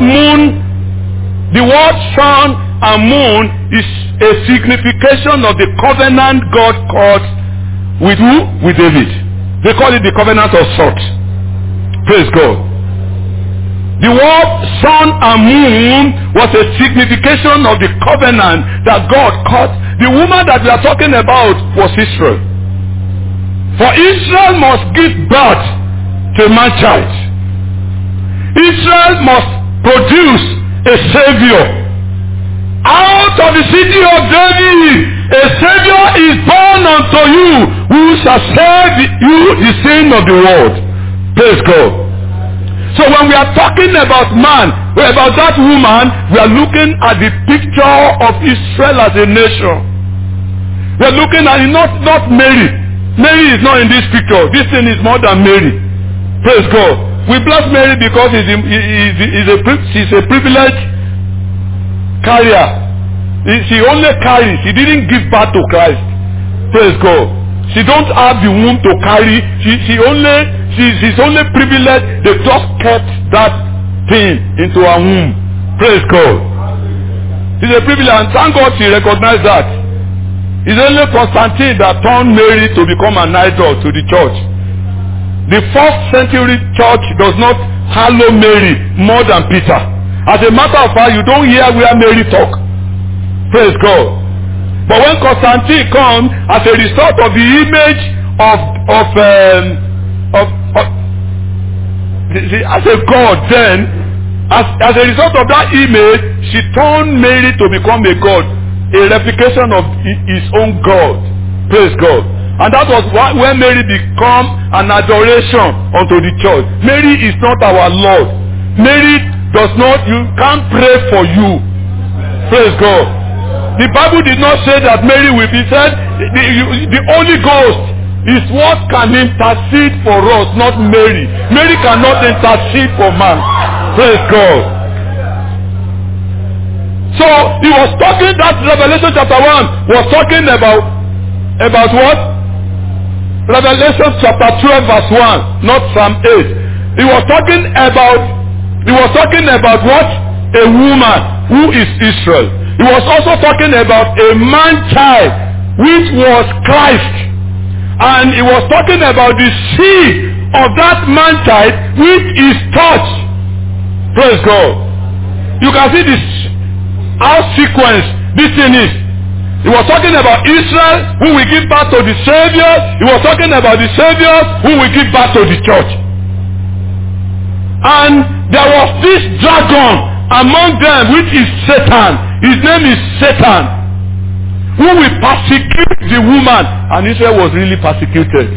sun and moon is a signification of the covenant God cut with who? With David. They call it the covenant of salt. Praise God. The word sun and moon was a signification of the covenant that God cut. The woman that we are talking about was Israel. For Israel must give birth to a man child. Israel must produce a savior. Out of the city of David, a savior is born unto you, who shall save you the sin of the world. Praise God. So when we are talking about man, about that woman, we are looking at the picture of Israel as a nation. We are looking at it, not Mary. Mary is not in this picture. This thing is more than Mary. Praise God. We bless Mary because she's a privileged carrier. She only carries. She didn't give birth to Christ. Praise God. She don't have the womb to carry. She's only privileged. They just kept that thing into her womb. Praise God. She's a privilege, and thank God she recognized that. It's only Constantine that turned Mary to become an idol to the church. The 1st century church does not hallow Mary more than Peter. As a matter of fact, you don't hear where Mary talk. Praise God. But when Constantine comes, as a result of the image as a god, then as a result of that image, she turned Mary to become a god, a replication of his own God. Praise God. And that was when Mary became an adoration unto the church. Mary is not our Lord. Mary does not, you can't pray for you. Praise God. The Bible did not say that Mary will be said. The Holy Ghost is what can intercede for us, not Mary. Mary cannot intercede for man. Praise God. So he was talking, that Revelation chapter 1 was talking about what? Revelation chapter 12 verse 1, not Psalm 8. He was talking about what? A woman who is Israel. He was also talking about a man-child, which was Christ. And he was talking about the seed of that man-child, which is touched. Praise God. You can see this, how sequence this thing is. He was talking about Israel, who will give birth to the Savior. He was talking about the Savior, who will give birth to the church. And there was this dragon among them, which is Satan. His name is Satan, who will persecute the woman. And Israel was really persecuted.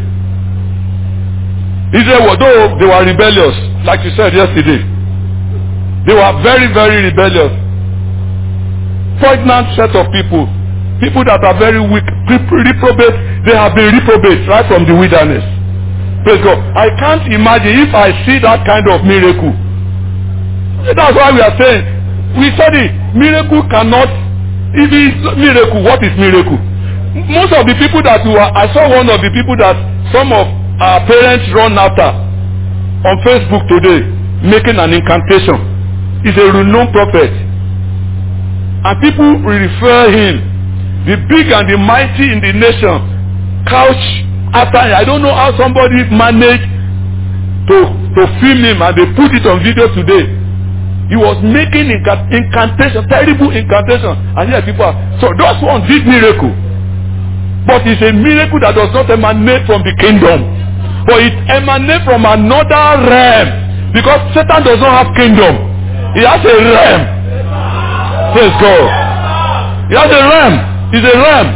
Israel, though they were rebellious, like you said yesterday, they were very, very rebellious. Pregnant set of people that are very weak, reprobate. They have been reprobate right from the wilderness. Praise God. I can't imagine if I see that kind of miracle. That's why we are saying, we study, miracle cannot, if it's miracle, what is miracle? Most of the people that I saw one of the people that some of our parents run after on Facebook today, making an incantation. He's a renowned prophet. And people refer him, the big and the mighty in the nation, couch after him. I don't know how somebody managed to film him and they put it on video today. He was making incantation, terrible incantation. And here people are. So those ones did miracle. but it's a miracle that does not emanate from the kingdom, but it emanates from another realm, because Satan does not have kingdom. He has a realm. Praise God. He has a realm. It's a realm.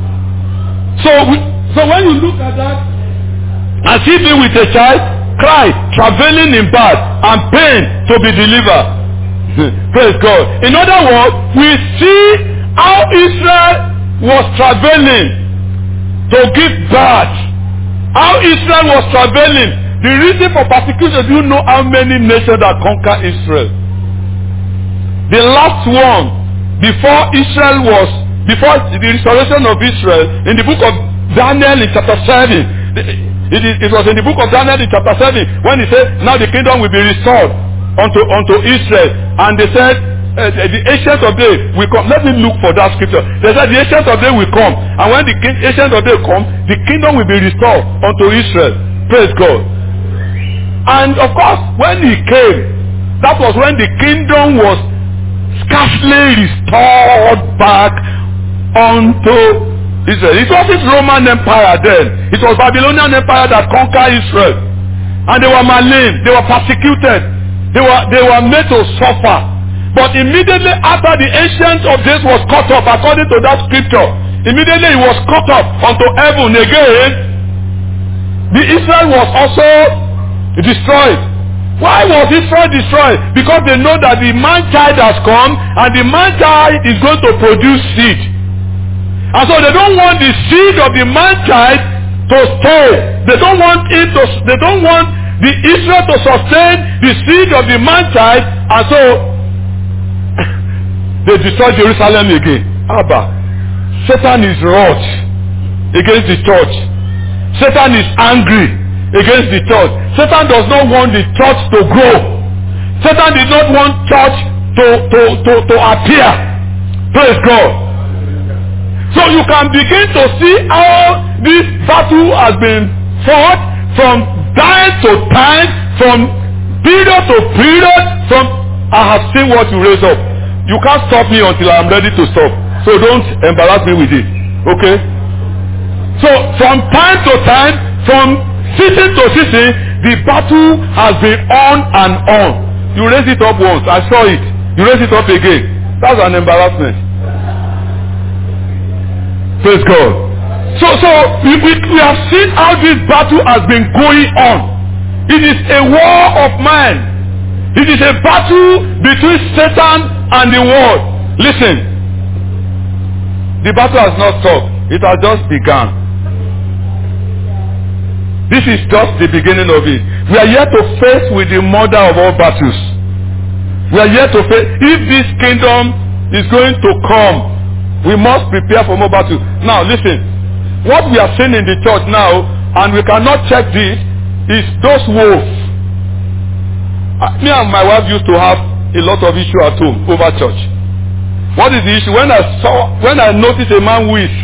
So when you look at that, and see me with a child, cry, travailing in birth, and pain to be delivered. Praise God. In other words, we see how Israel was travailing to give birth. How Israel was travailing. The reason for persecution, do you know how many nations that conquer Israel? The last one, before the restoration of Israel, in the book of Daniel in chapter 7, it was in the book of Daniel in chapter 7, when he said, now the kingdom will be restored unto Israel. And they said, the ancient of days will come. Let me look for that scripture. They said the ancient of days will come. And when the ancient of days come, the kingdom will be restored unto Israel. Praise God. And of course, when he came, that was when the kingdom was scarcely restored back unto Israel. It wasn't Roman Empire then. It was Babylonian Empire that conquered Israel. And they were maligned. They were persecuted. They were made to suffer. But immediately after the ancient of days was cut off, according to that scripture, immediately it was cut off unto heaven again. The Israel was also destroyed. Why was Israel destroyed? Because they know that the man-child has come, and the man-child is going to produce seed. And so they don't want the seed of the man-child to stay. They don't want the Israel to sustain the seed of the man-child, and so they destroy Jerusalem again. Abba, Satan is wroth against the church. Satan is angry against the church. Satan does not want the church to grow. Satan did not want church to appear. Praise God. So you can begin to see how this battle has been fought from time to time, from period to period. I have seen what you raise up. You can't stop me until I am ready to stop. So don't embarrass me with it. Okay? So from time to time, from season to season, the battle has been on and on. You raise it up once, I saw it. You raise it up again. That's an embarrassment. Praise God. So we have seen how this battle has been going on. It is a war of man. It is a battle between Satan and the world. Listen. The battle has not stopped. It has just begun. This is just the beginning of it. We are yet to face with the mother of all battles. We are yet to face. If this kingdom is going to come, we must prepare for more battles. Now listen. What we are seeing in the church now, and we cannot check this, is those wolves. Me and my wife used to have a lot of issue at home over church. What is the issue? When I notice a man who is,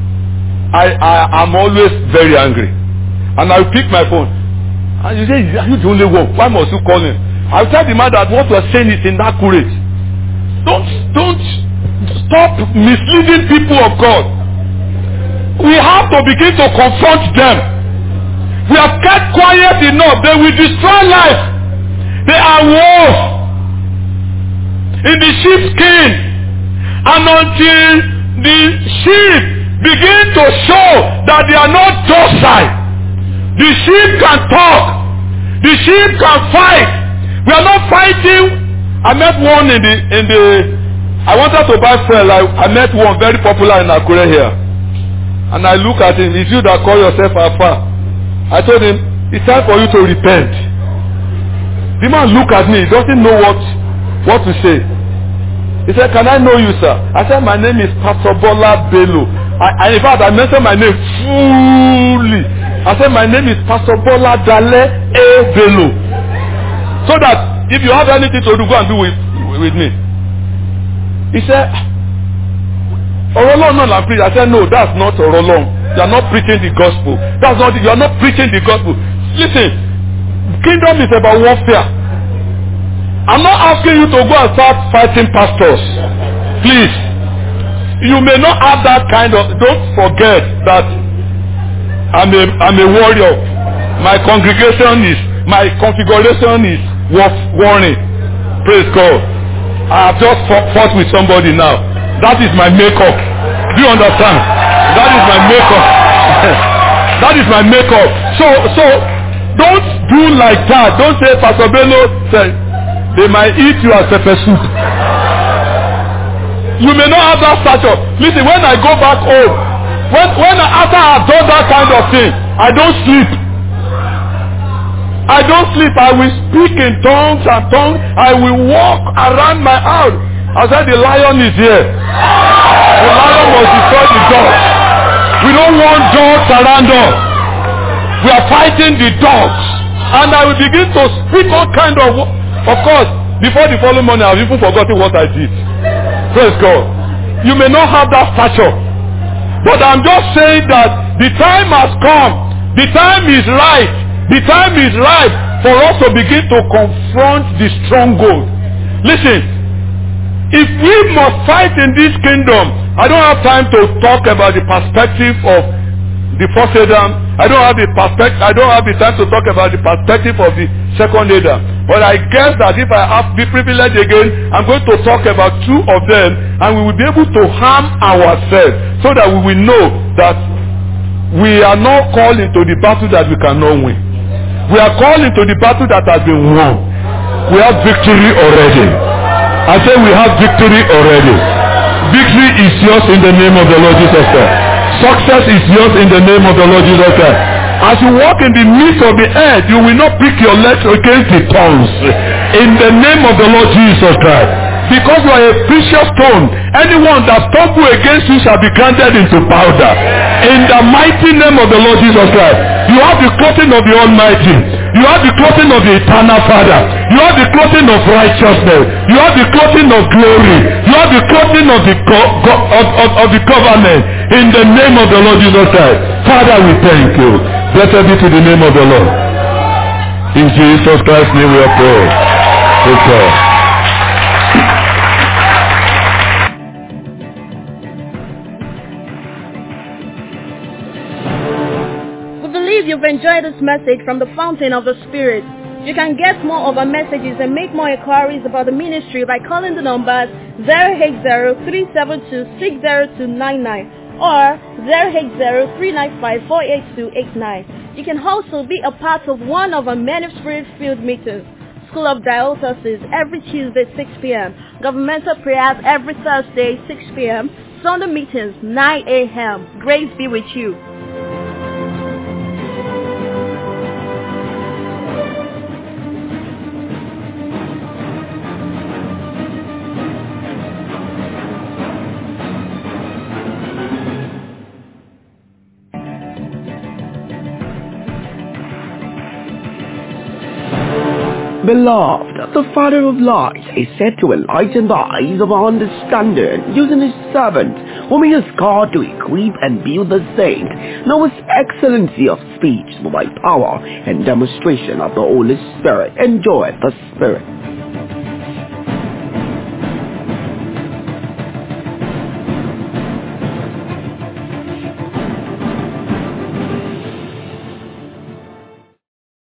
I am always very angry. And I will pick my phone. And you say, are you the only one? Why must you call him? I will tell the man that what you are saying is inaccurate. Don't stop misleading people of God. We have to begin to confront them. We have kept quiet enough. They will destroy life. They are wolves in the sheep's skin. And until the sheep begin to show that they are not docile, the sheep can talk. The sheep can fight. We are not fighting. I met one I wanted to buy fuel. I met one very popular in Akure here. And I look at him. It's you that call yourself Alpha. I told him, it's time for you to repent. The man looked at me. He doesn't know what to say. He said, can I know you, sir? I said, my name is Pastor Bola Bello. In fact, I mentioned my name fully. I said, my name is Pastor Bola Dale A. Bello. So that if you have anything to do, go and do with me. He said, Orolong, no, I'm preaching. I said, no, that's not Orolong. You are not preaching the gospel. You are not preaching the gospel. Listen, kingdom is about warfare. I'm not asking you to go and start fighting pastors. Please. You may not have that kind of, don't forget that I'm a warrior. My configuration is warning. Praise God. I have just fought with somebody now. That is my makeup. Do you understand? That is my makeup. That is my makeup. So don't do like that. Don't say Pastor Bello said they might eat you as pepper soup. You may not have that stature. Listen, when I go back home, after I have done that kind of thing, I don't sleep. I don't sleep. I will speak in tongues and tongues. I will walk around my house. I said the lion is here. The lion must destroy the dogs. We don't want dogs around us. We are fighting the dogs. And I will begin to speak all kind of course, before the following morning, I've even forgotten what I did. Praise God. You may not have that stature. But I'm just saying that the time has come. The time is right. The time is right for us to begin to confront the stronghold. Listen, if we must fight in this kingdom, I don't have time to talk about the perspective of the first Adam. I don't have the time to talk about the perspective of the second Adam. But I guess that if I have the privilege again, I'm going to talk about two of them, and we will be able to harm ourselves so that we will know that we are not called into the battle that we cannot win. We are called into the battle that has been won. We have victory already. I say we have victory already. Victory is yours in the name of the Lord Jesus Christ. Success is yours in the name of the Lord Jesus Christ. As you walk in the midst of the earth, you will not pick your legs against the thorns. In the name of the Lord Jesus Christ. Because you are a precious stone, anyone that stumble against you shall be granted into powder. In the mighty name of the Lord Jesus Christ. You have the clothing of the Almighty. You have the clothing of the eternal Father. You have the clothing of righteousness. You have the clothing of glory. You have the clothing of the covenant. In the name of the Lord Jesus Christ. Father, we thank you. Blessed be to the name of the Lord. In Jesus Christ's name we are praying. Praise God. You've enjoyed this message from the Fountain of the Spirit. You can get more of our messages and make more inquiries about the ministry by calling the numbers 080-372-60299 or 080-395-48289. You can also be a part of one of our Men of Spirit-filled meetings. School of Diocese every Tuesday 6 p.m. Governmental prayers every Thursday 6 p.m. Sunday meetings 9 a.m. Grace be with you. Beloved, the Father of lights is said to enlighten the eyes of our understanding using his servant, whom he has called to equip and build the saint. Now his excellency of speech by power and demonstration of the Holy Spirit. Enjoy the Spirit.